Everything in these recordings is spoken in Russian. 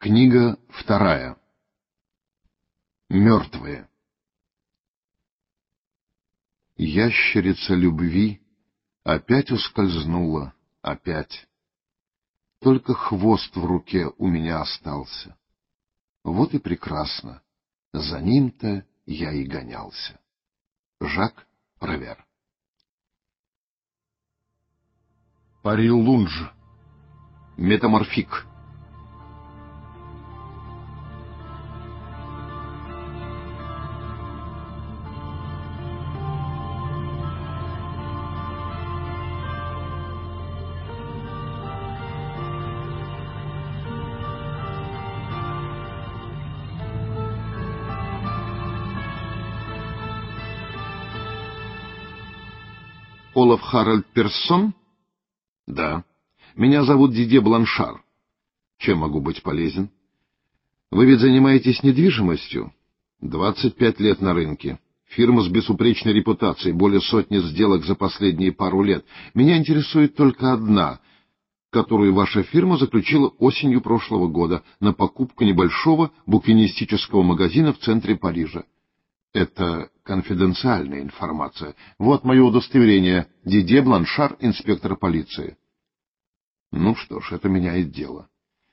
Книга вторая. Мертвые. Ящерица любви опять ускользнула, опять. Только хвост в руке у меня остался. Вот и прекрасно. За ним-то я и гонялся. Жак Превер. Пари-Лунж. Метаморфик. Олаф Харальд Персон? Да. Меня зовут Дидье Бланшар. Чем могу быть полезен? Вы ведь занимаетесь недвижимостью? 25 лет на рынке. Фирма с безупречной репутацией, более сотни сделок за последние пару лет. Меня интересует только одна, которую ваша фирма заключила осенью прошлого года на покупку небольшого букинистического магазина в центре Парижа. Это конфиденциальная информация. Вот мое удостоверение. Дидье Бланшар, инспектор полиции. Ну что ж, это меняет дело.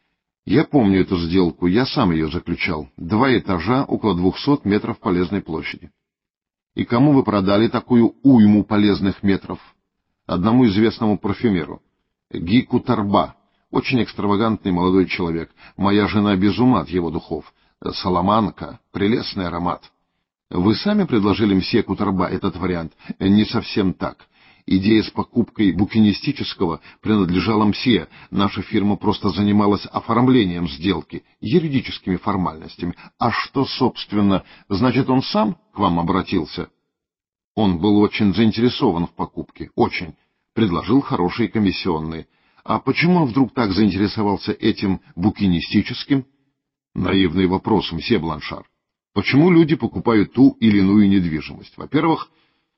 Я помню эту сделку, я сам ее заключал. 2 этажа, около 200 метров полезной площади. И кому вы продали такую уйму полезных метров? Одному известному парфюмеру. Ги Кутарба. Очень экстравагантный молодой человек. Моя жена без ума от его духов. Саламанка. Прелестный аромат. Вы сами предложили мсье Кутарба этот вариант? Не совсем так. Идея с покупкой букинистического принадлежала мсье. Наша фирма просто занималась оформлением сделки, юридическими формальностями. А что, собственно, значит, он сам к вам обратился? Он был очень заинтересован в покупке, очень. Предложил хорошие комиссионные. А почему он вдруг так заинтересовался этим букинистическим? Наивный вопрос, мсье Бланшар. Почему люди покупают ту или иную недвижимость? Во-первых,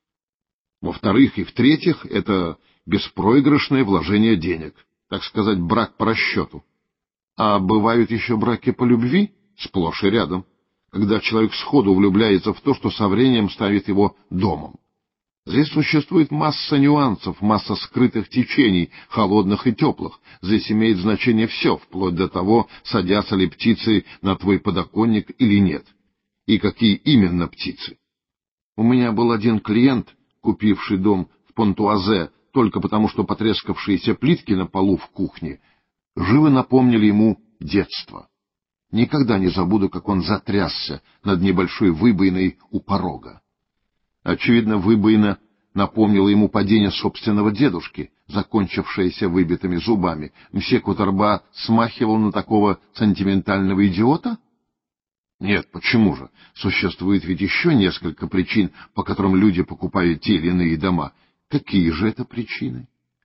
во-вторых и в-третьих, это беспроигрышное вложение денег, так сказать, брак по расчету. А бывают еще браки по любви, сплошь и рядом, когда человек сходу влюбляется в то, что со временем станет его домом. Здесь существует масса нюансов, масса скрытых течений, холодных и теплых. Здесь имеет значение все, вплоть до того, садятся ли птицы на твой подоконник или нет. И какие именно птицы. У меня был один клиент, купивший дом в Понтуазе только потому, что потрескавшиеся плитки на полу в кухне живо напомнили ему детство. Никогда не забуду, как он затрясся над небольшой выбоиной у порога. Очевидно, выбоина напомнила ему падение собственного дедушки, закончившееся выбитыми зубами. Мсье Кутарба смахивал на такого сентиментального идиота? Нет, почему же? Существует ведь еще несколько причин, по которым люди покупают те или иные дома. Какие же это причины?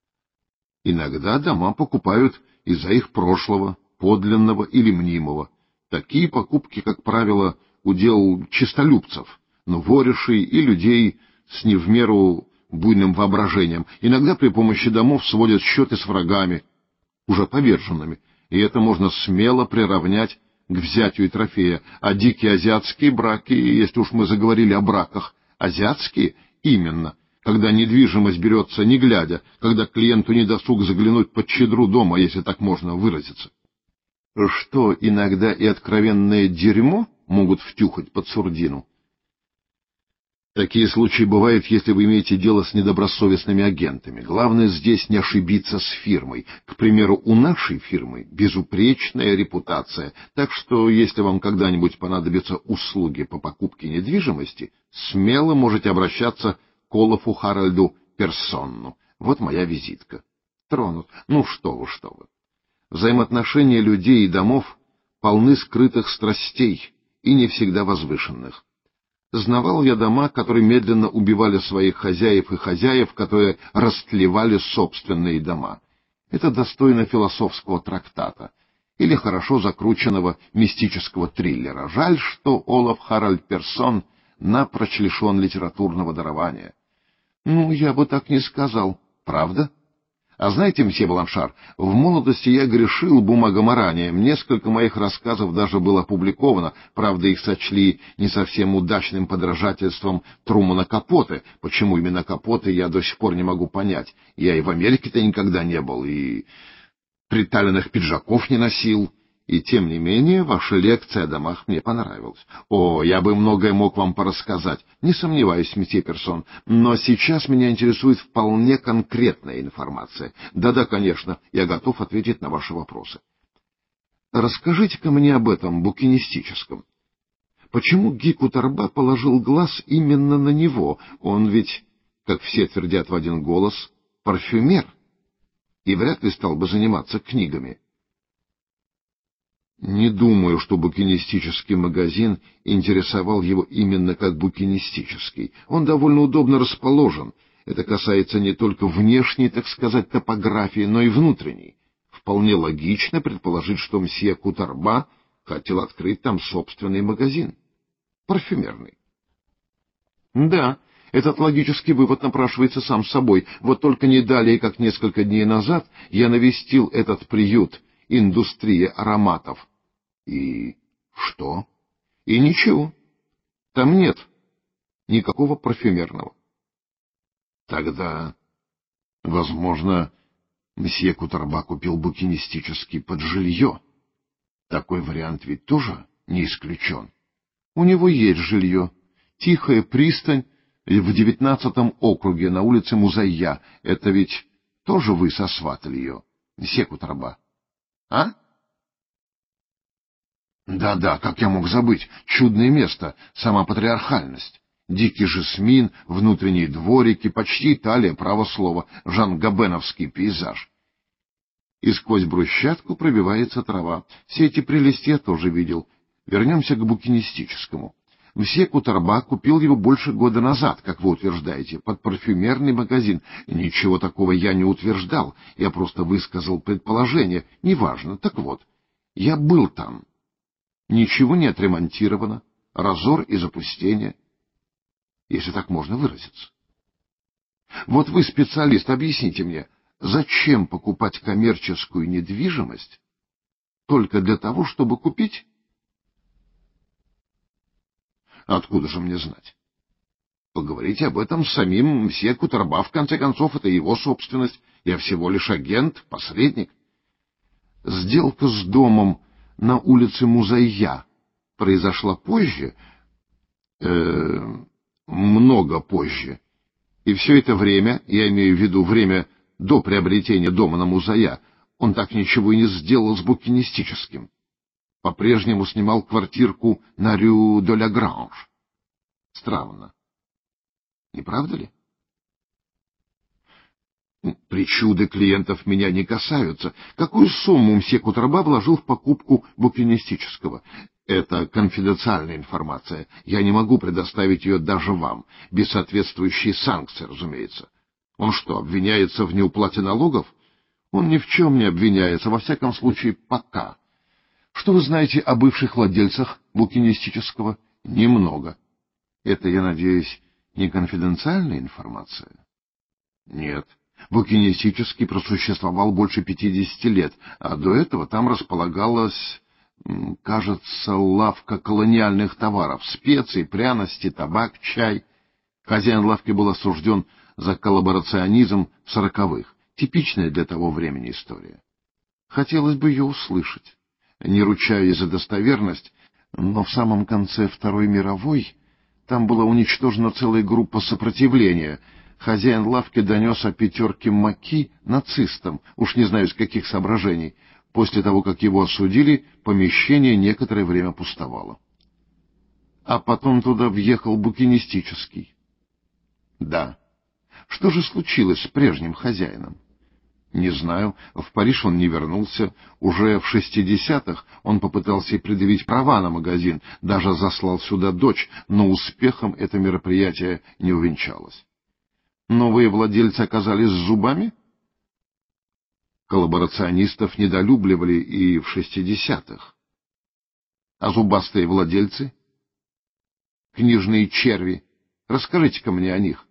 Иногда дома покупают из-за их прошлого, подлинного или мнимого. Такие покупки, как правило, удел честолюбцев, но воришей и людей с не в меру буйным воображением. Иногда при помощи домов сводят счеты с врагами, уже поверженными, и это можно смело приравнять к взятию трофея. А дикие азиатские браки, если уж мы заговорили о браках, азиатские именно, когда недвижимость берется не глядя, когда клиенту не досуг заглянуть под щедру дома, если так можно выразиться. Что иногда и откровенное дерьмо могут втюхать под сурдину. Такие случаи бывают, если вы имеете дело с недобросовестными агентами. Главное здесь не ошибиться с фирмой. К примеру, у нашей фирмы безупречная репутация, так что если вам когда-нибудь понадобятся услуги по покупке недвижимости, смело можете обращаться к Олафу Харальду Персонну. Вот моя визитка. Тронут. Ну что вы, что вы. Взаимоотношения людей и домов полны скрытых страстей и не всегда возвышенных. Знавал я дома, которые медленно убивали своих хозяев и хозяев, которые растлевали собственные дома. Это достойно философского трактата или хорошо закрученного мистического триллера. Жаль, что Олаф Харальд Персон напрочь лишен литературного дарования. Ну, я бы так не сказал. Правда? А знаете, мсье Бланшар, в молодости я грешил бумагоморанием. Несколько моих рассказов даже было опубликовано. Правда, их сочли не совсем удачным подражательством Трумана Капоте. Почему именно Капоте, я до сих пор не могу понять. Я и в Америке-то никогда не был, и приталенных пиджаков не носил. И тем не менее, ваша лекция о домах мне понравилась. О, я бы многое мог вам порассказать, не сомневаюсь, месье Персон, но сейчас меня интересует вполне конкретная информация. Да-да, конечно, я готов ответить на ваши вопросы. Расскажите-ка мне об этом букинистическом. Почему Ги-Кутарба положил глаз именно на него? Он ведь, как все твердят в один голос, парфюмер, и вряд ли стал бы заниматься книгами. Не думаю, что букинистический магазин интересовал его именно как букинистический. Он довольно удобно расположен. Это касается не только внешней, так сказать, топографии, но и внутренней. Вполне логично предположить, что мсье Кутарба хотел открыть там собственный магазин. Парфюмерный. Да, этот логический вывод напрашивается сам собой. Вот только не далее, как несколько дней назад, я навестил этот приют «Индустрия ароматов». И что? И ничего. Там нет никакого парфюмерного. Тогда, возможно, мсье Кутарба купил букинистический под жилье. Такой вариант ведь тоже не исключен. У него есть жилье. Тихая пристань в 19-м округе на улице Музайя. Это ведь тоже вы сосватали ее, мсье Кутарба? А? Да-да, как я мог забыть? Чудное место, сама патриархальность. Дикий жасмин, внутренние дворики, почти Италия, право слово, жан-габеновский пейзаж. И сквозь брусчатку пробивается трава. Все эти прелести я тоже видел. Вернемся к букинистическому. Мсье Кутарба купил его больше года назад, как вы утверждаете, под парфюмерный магазин. Ничего такого я не утверждал, я просто высказал предположение. Неважно, так вот, я был там. Ничего не отремонтировано, разор и запустение, если так можно выразиться. Вот вы специалист, объясните мне, зачем покупать коммерческую недвижимость только для того, чтобы купить? Откуда же мне знать? Поговорите об этом с самим мсье Кутарба, в конце концов, это его собственность. Я всего лишь агент, посредник. Сделка с домом на улице Музайя произошла позже, много позже. И все это время, я имею в виду время до приобретения дома на Музайя, он так ничего и не сделал с букинистическим. По-прежнему снимал квартирку на Рю-де-ля-Гранж. Странно. Не правда ли? Причуды клиентов меня не касаются. Какую сумму мсье Кутарба вложил в покупку букинистического? Это конфиденциальная информация. Я не могу предоставить ее даже вам, без соответствующей санкции, разумеется. Он что, обвиняется в неуплате налогов? Он ни в чем не обвиняется, во всяком случае, пока. Что вы знаете о бывших владельцах букинистического? Немного. Это, я надеюсь, не конфиденциальная информация? Нет. Букинистический просуществовал больше 50 лет, а до этого там располагалась, кажется, лавка колониальных товаров, специи, пряности, табак, чай. Хозяин лавки был осужден за коллаборационизм в 40-х. Типичная для того времени история. Хотелось бы ее услышать. Не ручаюсь за достоверность, но в самом конце Второй мировой там была уничтожена целая группа сопротивления. Хозяин лавки донес о 5 маки нацистам, уж не знаю, с каких соображений. После того, как его осудили, помещение некоторое время пустовало. А потом туда въехал букинистический. Да. Что же случилось с прежним хозяином? Не знаю. В Париж он не вернулся. Уже в 60-х он попытался предъявить права на магазин, даже заслал сюда дочь, но успехом это мероприятие не увенчалось. Новые владельцы оказались с зубами? Коллаборационистов недолюбливали и в 60-х. А зубастые владельцы? Книжные черви. Расскажите-ка мне о них.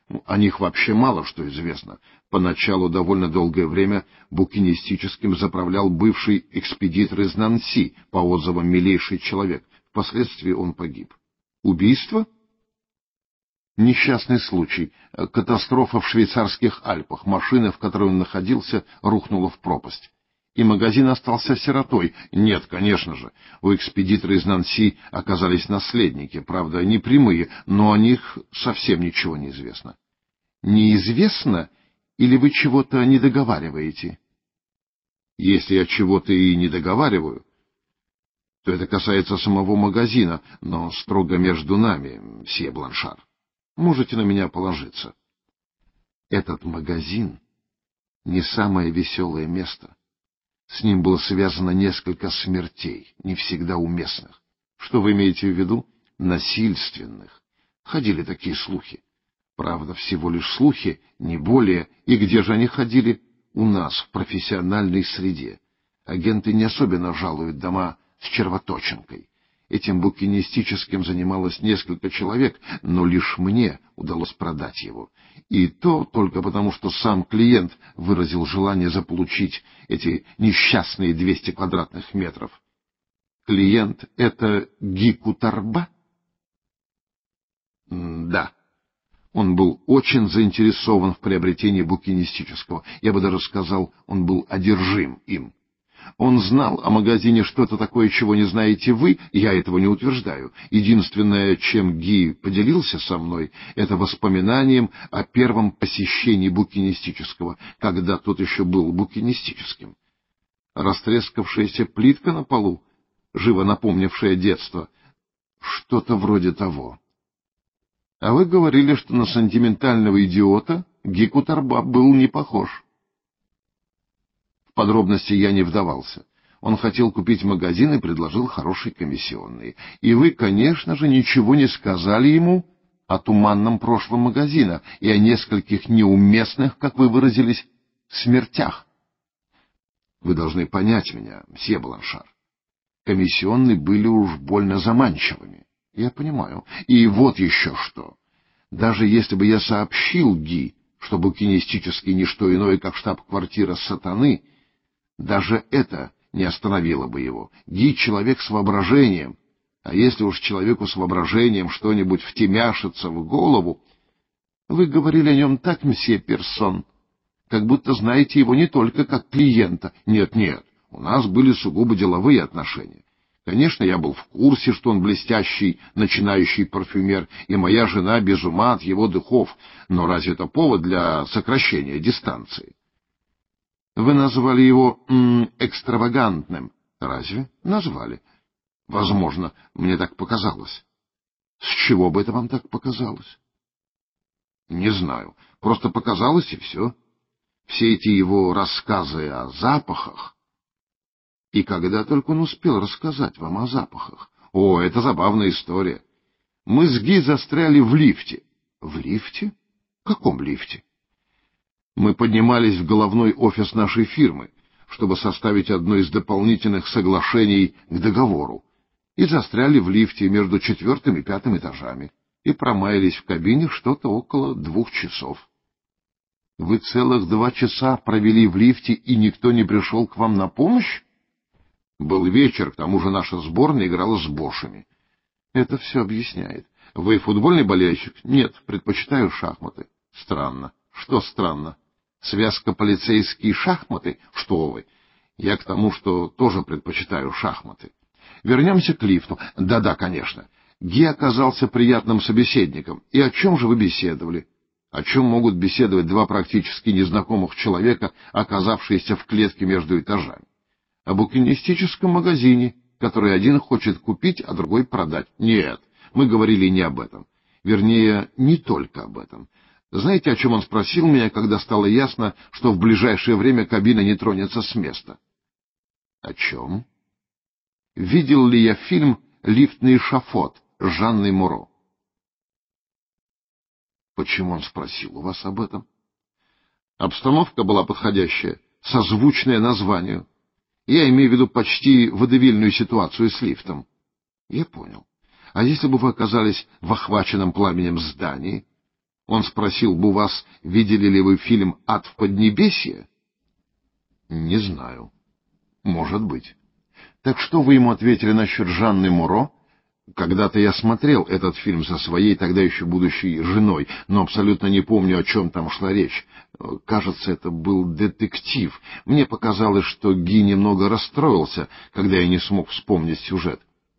О них вообще мало что известно. Поначалу довольно долгое время букинистическим заправлял бывший экспедитор из Нанси, по отзывам милейший человек. Впоследствии он погиб. Убийство? Несчастный случай. Катастрофа в швейцарских Альпах. Машина, в которой он находился, рухнула в пропасть. И магазин остался сиротой. Нет, конечно же. У экспедитора из Нанси оказались наследники. Правда, не прямые, но о них совсем ничего не известно. Неизвестно, или вы чего-то не договариваете? Если я чего-то и не договариваю, то это касается самого магазина, но строго между нами, мсье Бланшар. Можете на меня положиться. Этот магазин не самое веселое место. С ним было связано несколько смертей, не всегда уместных. Что вы имеете в виду? Насильственных. Ходили такие слухи. Правда, всего лишь слухи, не более. И где же они ходили? У нас, в профессиональной среде. Агенты не особенно жалуют дома с червоточинкой. Этим букинистическим занималось несколько человек, но лишь мне удалось продать его. И то только потому, что сам клиент выразил желание заполучить эти несчастные 200 квадратных метров. Клиент — это Ги Кутарба? Да. Он был очень заинтересован в приобретении букинистического. Я бы даже сказал, он был одержим им. Он знал о магазине что-то такое, чего не знаете вы, я этого не утверждаю. Единственное, чем Ги поделился со мной, это воспоминанием о первом посещении букинистического, когда тот еще был букинистическим. Растрескавшаяся плитка на полу, живо напомнившая детство, что-то вроде того. А вы говорили, что на сентиментального идиота Ги Кутарба был не похож. В подробности я не вдавался. Он хотел купить магазин и предложил хорошие комиссионные. И вы, конечно же, ничего не сказали ему о туманном прошлом магазина и о нескольких неуместных, как вы выразились, смертях. Вы должны понять меня, мсье Бланшар. Комиссионные были уж больно заманчивыми. Я понимаю. И вот еще что. Даже если бы я сообщил Ги, что букинистический не что иное, как штаб-квартира сатаны, даже это не остановило бы его. Ги — человек с воображением. А если уж человеку с воображением что-нибудь втемяшится в голову... Вы говорили о нем так, мсье Персон, как будто знаете его не только как клиента. Нет, у нас были сугубо деловые отношения. Конечно, я был в курсе, что он блестящий, начинающий парфюмер, и моя жена без ума от его духов. Но разве это повод для сокращения дистанции? Вы назвали его экстравагантным. Разве? Назвали. Возможно, мне так показалось. С чего бы это вам так показалось? Не знаю. Просто показалось, и все. Все эти его рассказы о запахах. И когда только он успел рассказать вам о запахах? О, это забавная история. Мы с Ги застряли в лифте. В лифте? В каком лифте? Мы поднимались в головной офис нашей фирмы, чтобы составить одно из дополнительных соглашений к договору, и застряли в лифте между 4-м и 5-м этажами, и промаялись в кабине что-то около 2 часов. Вы целых 2 часа провели в лифте, и никто не пришел к вам на помощь? Был вечер, к тому же наша сборная играла с Бошами. Это все объясняет. Вы футбольный болельщик? Нет, предпочитаю шахматы. Странно. Что странно? Связка полицейские шахматы? Что вы? Я к тому, что тоже предпочитаю шахматы. Вернемся к лифту. Да-да, конечно. Ги оказался приятным собеседником. И о чем же вы беседовали? О чем могут беседовать два практически незнакомых человека, оказавшиеся в клетке между этажами? О букинистическом магазине, который один хочет купить, а другой продать. Нет, мы говорили не об этом. Вернее, не только об этом. Знаете, о чем он спросил меня, когда стало ясно, что в ближайшее время кабина не тронется с места? О чем? Видел ли я фильм «Лифтный эшафот» с Жанной Муро? Почему он спросил у вас об этом? Обстановка была подходящая, созвучная названию. Я имею в виду почти водевильную ситуацию с лифтом. Я понял. А если бы вы оказались в охваченном пламенем здании? Он спросил бы вас, видели ли вы фильм «Ад в Поднебесье»? Не знаю. Может быть. Так что вы ему ответили насчет Жанны Муро? Когда-то я смотрел этот фильм со своей тогда еще будущей женой, но абсолютно не помню, о чем там шла речь. Кажется, это был детектив. Мне показалось, что Ги немного расстроился, когда я не смог вспомнить сюжет.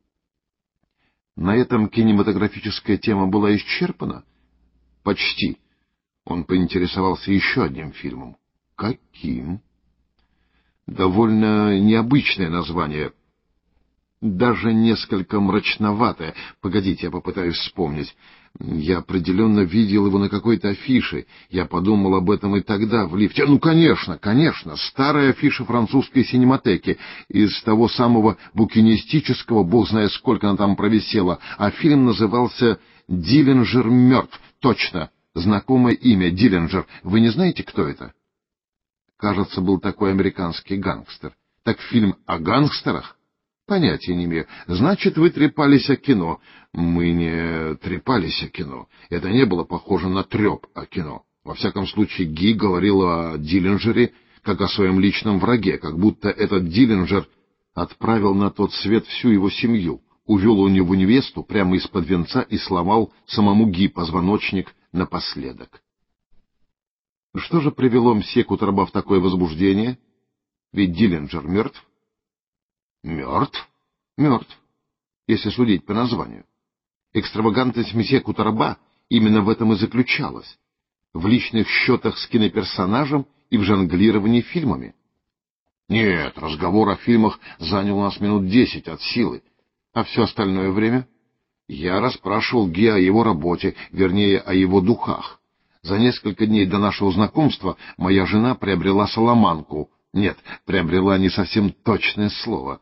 На этом кинематографическая тема была исчерпана? Почти. Он поинтересовался еще одним фильмом. Каким? Довольно необычное название. Даже несколько мрачноватое. Погодите, я попытаюсь вспомнить. Я определенно видел его на какой-то афише. Я подумал об этом и тогда, в лифте. Ну, конечно, конечно, старая афиша французской синематеки, из того самого букинистического, бог знает сколько она там провисела. А фильм назывался «Диллинджер мертв». Точно, знакомое имя, Диллинджер. Вы не знаете, кто это? Кажется, был такой американский гангстер. Так фильм о гангстерах? Понятия не имею. Значит, вы трепались о кино. Мы не трепались о кино. Это не было похоже на треп о кино. Во всяком случае, Ги говорил о Диллинджере как о своем личном враге, как будто этот Диллинджер отправил на тот свет всю его семью, увел у него невесту прямо из-под венца и сломал самому Ги позвоночник напоследок. Что же привело мсье Кутраба в такое возбуждение? Ведь Диллинджер мертв. Мертв? Мертв, если судить по названию. Экстравагантность месье Кутраба именно в этом и заключалась. В личных счетах с киноперсонажем и в жонглировании фильмами. Нет, разговор о фильмах занял у нас минут 10 от силы. А все остальное время? Я расспрашивал Ги о его работе, вернее, о его духах. За несколько дней до нашего знакомства моя жена приобрела соломанку. Нет, приобрела не совсем точное слово.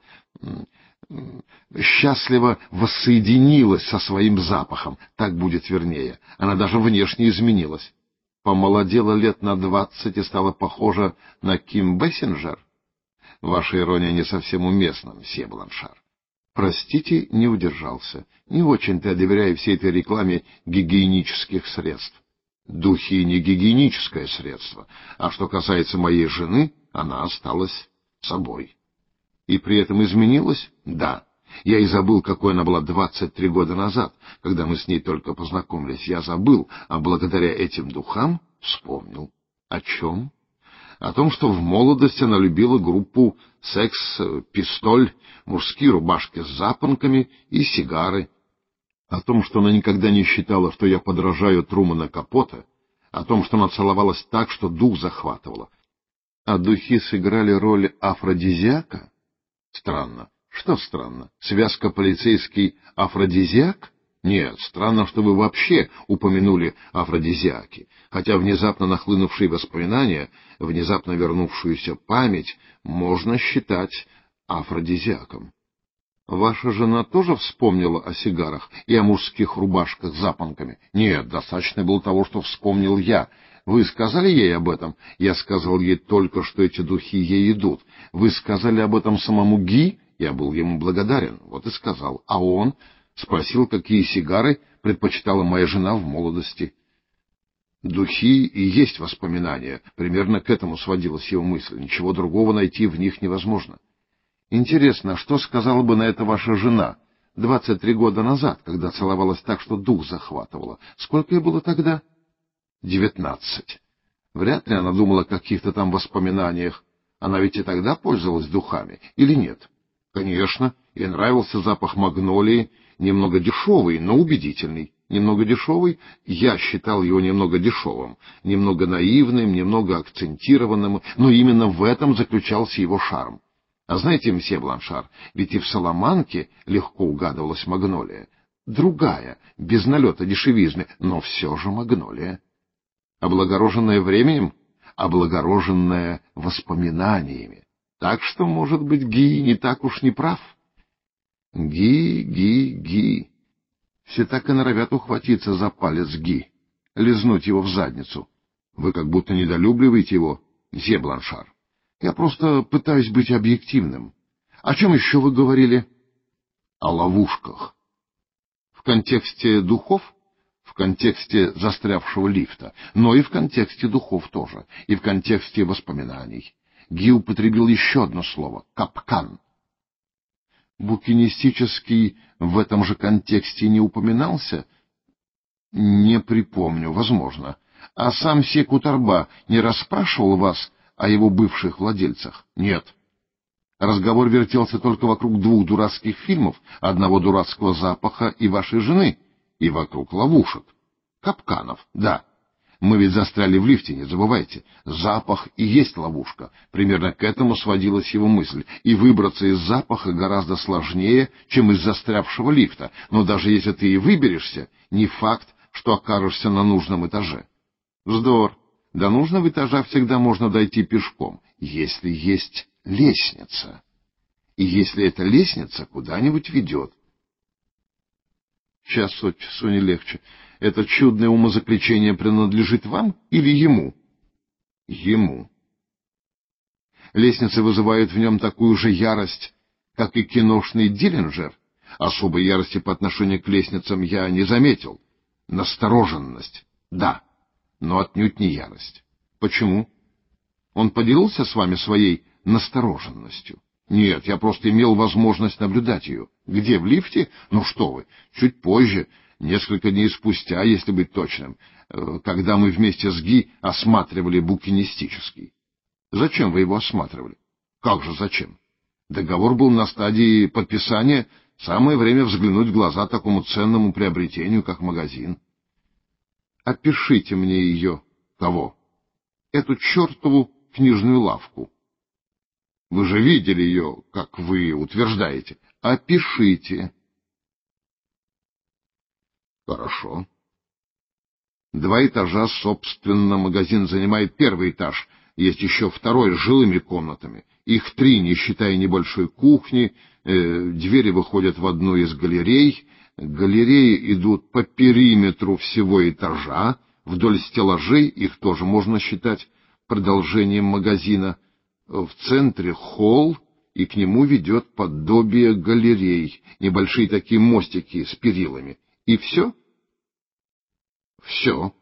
Счастливо воссоединилась со своим запахом, так будет вернее. Она даже внешне изменилась. Помолодела лет на 20 и стала похожа на Ким Бессинджер. Ваша ирония не совсем уместна, мсье Бланшар. Простите, не удержался. Не очень-то доверяю всей этой рекламе гигиенических средств. Духи не гигиеническое средство, а что касается моей жены, она осталась собой. И при этом изменилась? Да. Я и забыл, какой она была 23 года назад, когда мы с ней только познакомились. Я забыл, а благодаря этим духам вспомнил. О чем? О том, что в молодости она любила группу «Секс», «Пистоль», мужские рубашки с запонками и сигары. О том, что она никогда не считала, что я подражаю Трумана Капоте. О том, что она целовалась так, что дух захватывала. А духи сыграли роль афродизиака? Странно. Что странно? Связка полицейский афродизиак? Нет, странно, что вы вообще упомянули афродизиаки, хотя внезапно нахлынувшие воспоминания, внезапно вернувшуюся память можно считать афродизиаком. Ваша жена тоже вспомнила о сигарах и о мужских рубашках с запонками? Нет, достаточно было того, что вспомнил я. Вы сказали ей об этом? Я сказал ей только, что эти духи ей идут. Вы сказали об этом самому Ги? Я был ему благодарен, вот и сказал. А он спросил, какие сигары предпочитала моя жена в молодости. Духи и есть воспоминания. Примерно к этому сводилась его мысль. Ничего другого найти в них невозможно. Интересно, что сказала бы на это ваша жена 23 года назад, когда целовалась так, что дух захватывала? Сколько ей было тогда? 19. Вряд ли она думала о каких-то там воспоминаниях. Она ведь и тогда пользовалась духами, или нет? Конечно, ей нравился запах магнолии, немного дешевый, но убедительный. Немного дешевый, я считал его немного дешевым, немного наивным, немного акцентированным, но именно в этом заключался его шарм. А знаете, мсье Бланшар, ведь и в Саламанке легко угадывалась магнолия. Другая, без налета дешевизны, но все же магнолия. Облагороженная временем, облагороженная воспоминаниями. Так что, может быть, Ги не так уж не прав. Ги. Все так и норовят ухватиться за палец Ги, лизнуть его в задницу. Вы как будто недолюбливаете его, мсье Бланшар. Я просто пытаюсь быть объективным. О чем еще вы говорили? О ловушках. В контексте духов? В в контексте застрявшего лифта, но и в контексте духов тоже, и в контексте воспоминаний. Ги употребил еще одно слово — капкан. Букинистический в этом же контексте не упоминался? Не припомню, возможно. А сам Секу-Тарба не расспрашивал вас о его бывших владельцах? Нет. Разговор вертелся только вокруг двух дурацких фильмов, одного дурацкого запаха и вашей жены, и вокруг ловушек. Капканов, да. Мы ведь застряли в лифте, не забывайте. Запах и есть ловушка. Примерно к этому сводилась его мысль. И выбраться из запаха гораздо сложнее, чем из застрявшего лифта. Но даже если ты и выберешься, не факт, что окажешься на нужном этаже. Вздор. До нужного этажа всегда можно дойти пешком, если есть лестница. И если эта лестница куда-нибудь ведет. Час от часу не легче. Это чудное умозаключение принадлежит вам или ему? Ему. Лестницы вызывают в нем такую же ярость, как и киношный Диллинджер. Особой ярости по отношению к лестницам я не заметил. Настороженность, да, но отнюдь не ярость. Почему? Он поделился с вами своей настороженностью? Нет, я просто имел возможность наблюдать ее. Где, в лифте? Ну что вы, чуть позже, несколько дней спустя, если быть точным, когда мы вместе с Ги осматривали букинистический. Зачем вы его осматривали? Как же зачем? Договор был на стадии подписания, самое время взглянуть в глаза такому ценному приобретению, как магазин. Опишите мне ее. Кого? Эту чертову книжную лавку. Вы же видели ее, как вы утверждаете. Опишите. Хорошо. 2 этажа, собственно, магазин занимает 1-й этаж. Есть еще 2-й с жилыми комнатами. Их 3, не считая небольшой кухни. Двери выходят в одну из галерей. Галереи идут по периметру всего этажа. Вдоль стеллажей их тоже можно считать продолжением магазина. В центре холл, и к нему ведет подобие галерей, небольшие такие мостики с перилами. И все? Все.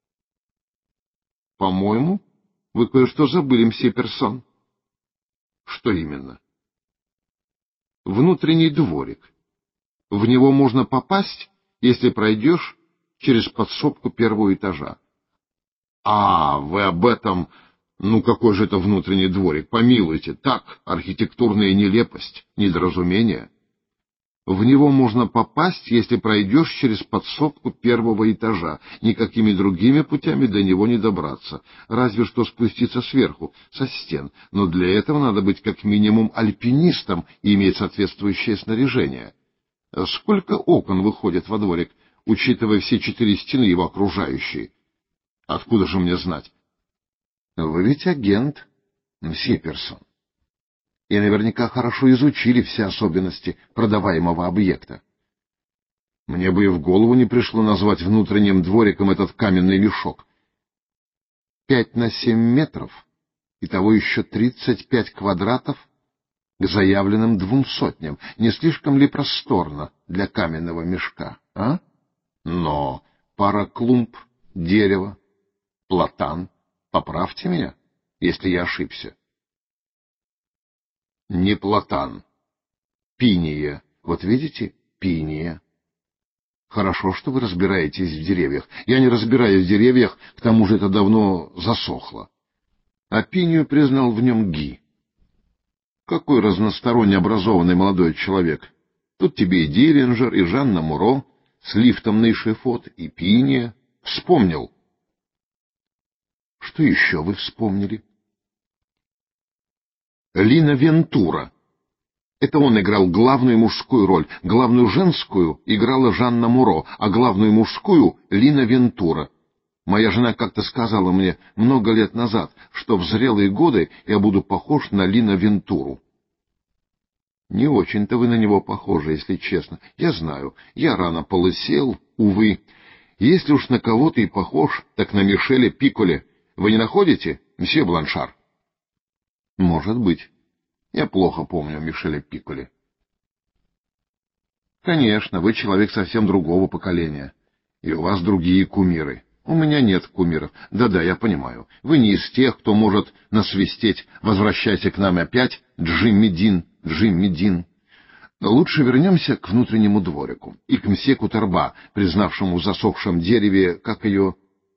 По-моему, вы кое-что забыли, мсье Персон. Что именно? Внутренний дворик. В него можно попасть, если пройдешь через подсобку 1-го этажа. А, вы об этом... Ну, какой же это внутренний дворик? Помилуйте, так, архитектурная нелепость, недоразумение. В него можно попасть, если пройдешь через подсобку 1-го этажа. Никакими другими путями до него не добраться. Разве что спуститься сверху, со стен. Но для этого надо быть как минимум альпинистом и иметь соответствующее снаряжение. Сколько окон выходит во дворик, учитывая все 4 стены его окружающие? Откуда же мне знать? Вы ведь агент, мсье Персон, и наверняка хорошо изучили все особенности продаваемого объекта. Мне бы и в голову не пришло назвать внутренним двориком этот каменный мешок. 5 на 7 метров, итого еще 35 квадратов к заявленным 200. Не слишком ли просторно для каменного мешка, а? Но пара клумб, дерево, платан. Поправьте меня, если я ошибся. Не платан. Пиния. Вот видите? Пиния. Хорошо, что вы разбираетесь в деревьях. Я не разбираюсь в деревьях, к тому же это давно засохло. А пинию признал в нем Ги. Какой разносторонне образованный молодой человек. Тут тебе и Диллинджер, и Жанна Муро, с лифтом на эшафот, и пиния. Вспомнил. Что еще вы вспомнили? Лина Вентура. Это он играл главную мужскую роль. Главную женскую играла Жанна Муро, а главную мужскую — Лина Вентура. Моя жена как-то сказала мне много лет назад, что в зрелые годы я буду похож на Лина Вентуру. Не очень-то вы на него похожи, если честно. Я знаю, я рано полысел, увы. Если уж на кого-то и похож, так на Мишеля Пикколе. Вы не находите, мсье Бланшар? Может быть. Я плохо помню Мишеля Пикколе. Конечно, вы человек совсем другого поколения. И у вас другие кумиры. У меня нет кумиров. Да-да, я понимаю. Вы не из тех, кто может насвистеть «Возвращайся к нам опять, Джимми Дин, Джимми Дин». Но лучше вернемся к внутреннему дворику и к мсье Кутерба, признавшему в засохшем дереве, как ее...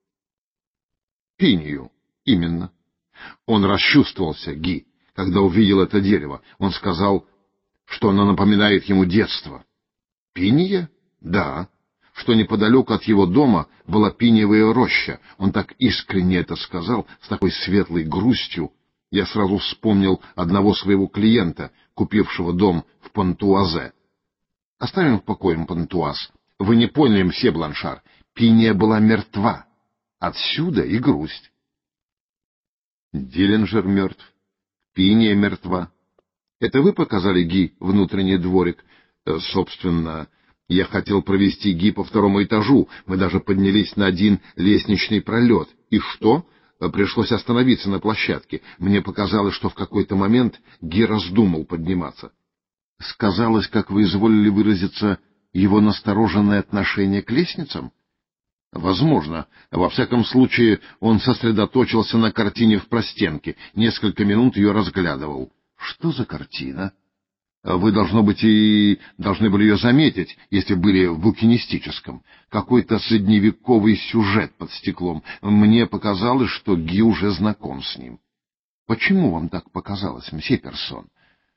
пинию. Именно. Он расчувствовался, Ги, когда увидел это дерево. Он сказал, что оно напоминает ему детство. Пиния? Да. Что неподалеку от его дома была пиниевая роща. Он так искренне это сказал, с такой светлой грустью. Я сразу вспомнил одного своего клиента, купившего дом в Пантуазе. Оставим в покое Пантуаз. Вы не поняли, мсье Бланшар. Пиния была мертва. Отсюда и грусть. Диллинджер мертв. Пиния мертва. Это вы показали Ги внутренний дворик? Собственно, я хотел провести Ги по второму этажу. Мы даже поднялись на один лестничный пролет. И что? Пришлось остановиться на площадке. Мне показалось, что в какой-то момент Ги раздумал подниматься. Сказалось, как вы изволили выразиться, его настороженное отношение к лестницам? Возможно. Во всяком случае, он сосредоточился на картине в простенке. Несколько минут ее разглядывал. Что за картина? Вы, должно быть, и должны были ее заметить, если были в букинистическом. Какой-то средневековый сюжет под стеклом. Мне показалось, что Ги уже знаком с ним. Почему вам так показалось, мсье Персон?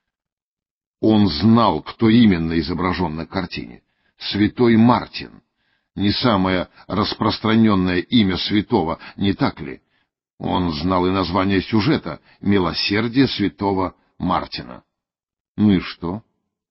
Он знал, кто именно изображен на картине. Святой Мартин. Не самое распространенное имя святого, не так ли? Он знал и название сюжета «Милосердие святого Мартина». Ну и что?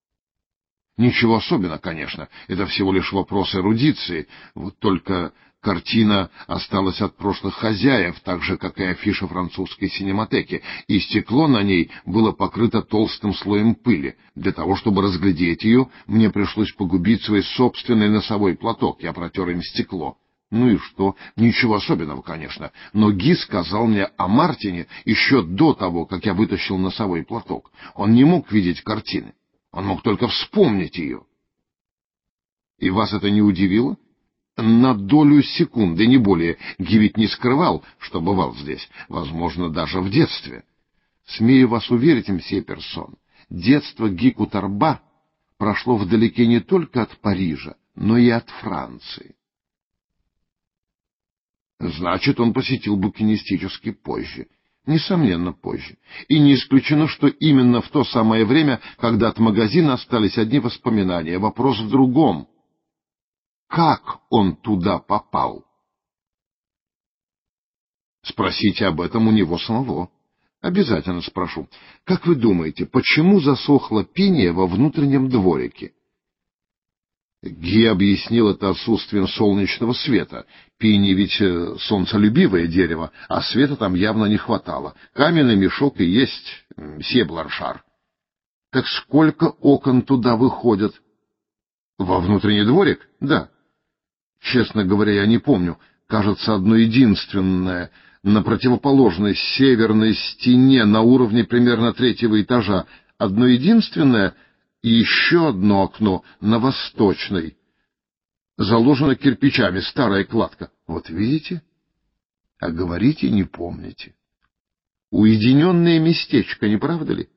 Ничего особенного, конечно. Это всего лишь вопрос эрудиции. Вот только картина осталась от прошлых хозяев, так же, как и афиша французской синематеки, и стекло на ней было покрыто толстым слоем пыли. Для того, чтобы разглядеть ее, мне пришлось погубить свой собственный носовой платок. Я протер им стекло. Ну и что? Ничего особенного, конечно. Но Ги сказал мне о Мартине еще до того, как я вытащил носовой платок. Он не мог видеть картины. Он мог только вспомнить ее. И вас это не удивило? На долю секунды, не более. Ги ведь не скрывал, что бывал здесь. Возможно, даже в детстве. Смею вас уверить, мсье Персон, детство Ги Кутерба прошло вдалеке не только от Парижа, но и от Франции. Значит, он посетил букинистический позже. Несомненно, позже. И не исключено, что именно в то самое время, когда от магазина остались одни воспоминания. Вопрос в другом. Как он туда попал? Спросите об этом у него самого. Обязательно спрошу. Как вы думаете, почему засохла пиния во внутреннем дворике? Ги объяснил это отсутствием солнечного света. Пиния ведь солнцелюбивое дерево, а света там явно не хватало. Каменный мешок и есть мсье Бланшар. Так сколько окон туда выходят? Во внутренний дворик? Да. Честно говоря, я не помню. Кажется, одно единственное, на противоположной северной стене, на уровне примерно третьего этажа. Одно единственное и еще одно окно на восточной. Заложено кирпичами, старая кладка. Вот видите? А говорите, не помните. Уединенное местечко, не правда ли?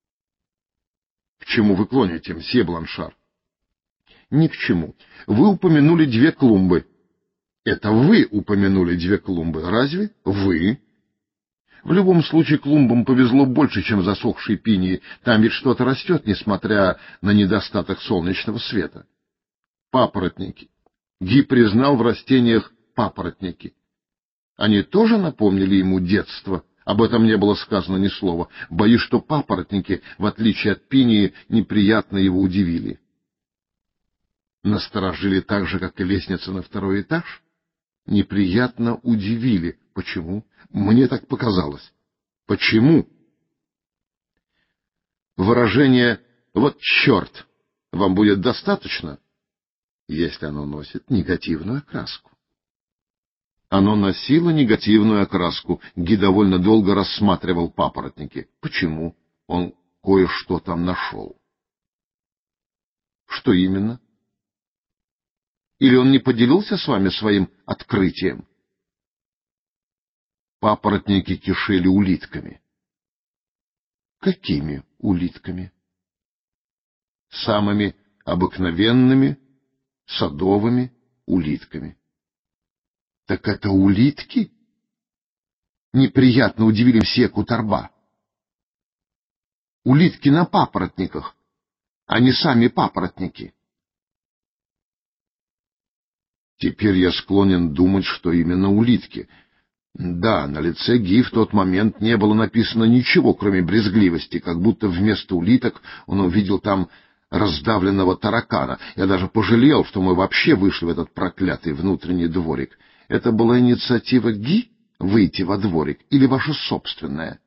К чему вы клоните, мсье Бланшар? Ни к чему. Вы упомянули 2 клумбы. Это вы упомянули 2 клумбы. Разве? Вы. В любом случае клумбам повезло больше, чем засохшей пинии. Там ведь что-то растет, несмотря на недостаток солнечного света. Папоротники. Ги признал в растениях папоротники. Они тоже напомнили ему детство. Об этом не было сказано ни слова. Боюсь, что папоротники, в отличие от пинии, неприятно его удивили. Насторожили так же, как и лестница на 2-й этаж? Неприятно удивили. Почему? Мне так показалось. Почему? Выражение «вот черт» вам будет достаточно, если оно носит негативную окраску. Оно носило негативную окраску. Ги довольно долго рассматривал папоротники. Почему? Он кое-что там нашел. Что именно? Или он не поделился с вами своим открытием? Папоротники кишели улитками. Какими улитками? Самыми обыкновенными садовыми улитками. Так это улитки? Неприятно удивили все Кутарба. Улитки на папоротниках, а не сами папоротники. Теперь я склонен думать, что именно улитки. Да, на лице Ги в тот момент не было написано ничего, кроме брезгливости, как будто вместо улиток он увидел там раздавленного таракана. Я даже пожалел, что мы вообще вышли в этот проклятый внутренний дворик. Это была инициатива Ги выйти во дворик или ваша собственная?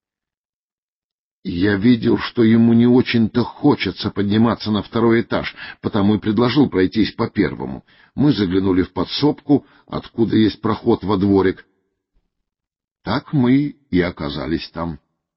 Я видел, что ему не очень-то хочется подниматься на второй этаж, потому и предложил пройтись по первому. Мы заглянули в подсобку, откуда есть проход во дворик. Так мы и оказались там.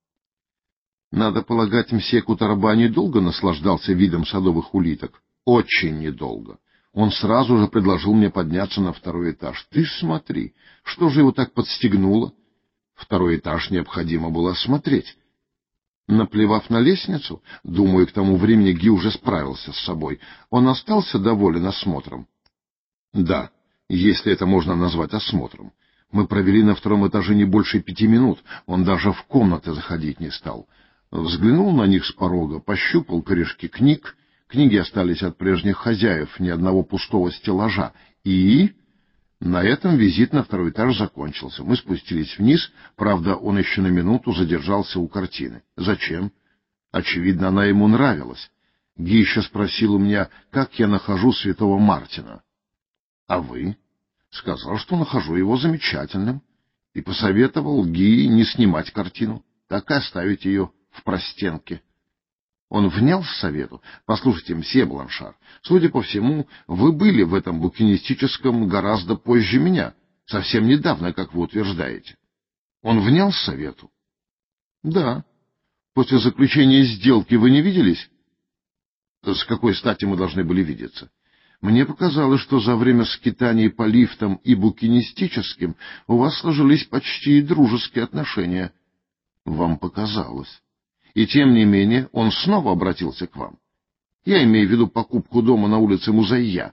Надо полагать, мсье Кутарба недолго наслаждался видом садовых улиток. Очень недолго. Он сразу же предложил мне подняться на второй этаж. Ты смотри, что же его так подстегнуло? Второй этаж необходимо было осмотреть. Наплевав на лестницу, думаю, к тому времени Ги уже справился с собой. Он остался доволен осмотром? Да, если это можно назвать осмотром. Мы провели на втором этаже не больше 5 минут, он даже в комнаты заходить не стал. Взглянул на них с порога, пощупал корешки книг, книги остались от прежних хозяев, ни одного пустого стеллажа, и... На этом визит на второй этаж закончился. Мы спустились вниз, правда, он еще на минуту задержался у картины. Зачем? Очевидно, она ему нравилась. Ги еще спросил у меня, как я нахожу святого Мартина. — А вы? — Сказал, что нахожу его замечательным. И посоветовал Ги не снимать картину, так и оставить ее в простенке. Он внял совету. Послушайте, мсье Бланшар, судя по всему, вы были в этом букинистическом гораздо позже меня, совсем недавно, как вы утверждаете. Он внял совету? Да. После заключения сделки вы не виделись? С какой стати мы должны были видеться? Мне показалось, что за время скитаний по лифтам и букинистическим у вас сложились почти дружеские отношения. Вам показалось. И тем не менее он снова обратился к вам. Я имею в виду покупку дома на улице Музайя.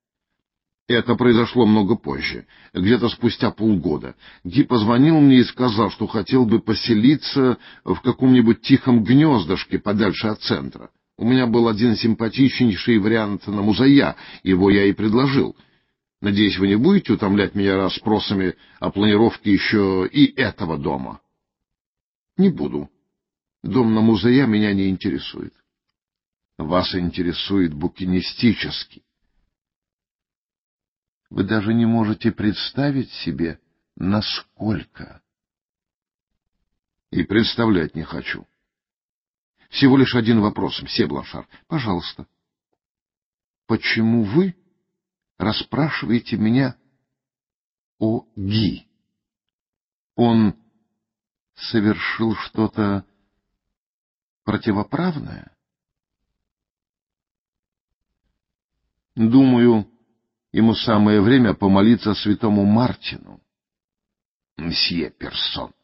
Это произошло много позже, где-то спустя полгода. Ги позвонил мне и сказал, что хотел бы поселиться в каком-нибудь тихом гнездышке подальше от центра. У меня был один симпатичнейший вариант на Музайя, его я и предложил. Надеюсь, вы не будете утомлять меня расспросами о планировке еще и этого дома? Не буду. Дом на Музая меня не интересует. Вас интересует букинистический. Вы даже не можете представить себе, насколько. И представлять не хочу. Всего лишь один вопрос, мсье Бланшар. Пожалуйста. Почему вы расспрашиваете меня о Ги? Он совершил что-то противоправное? Думаю, ему самое время помолиться святому Мартину. Мсье Персон.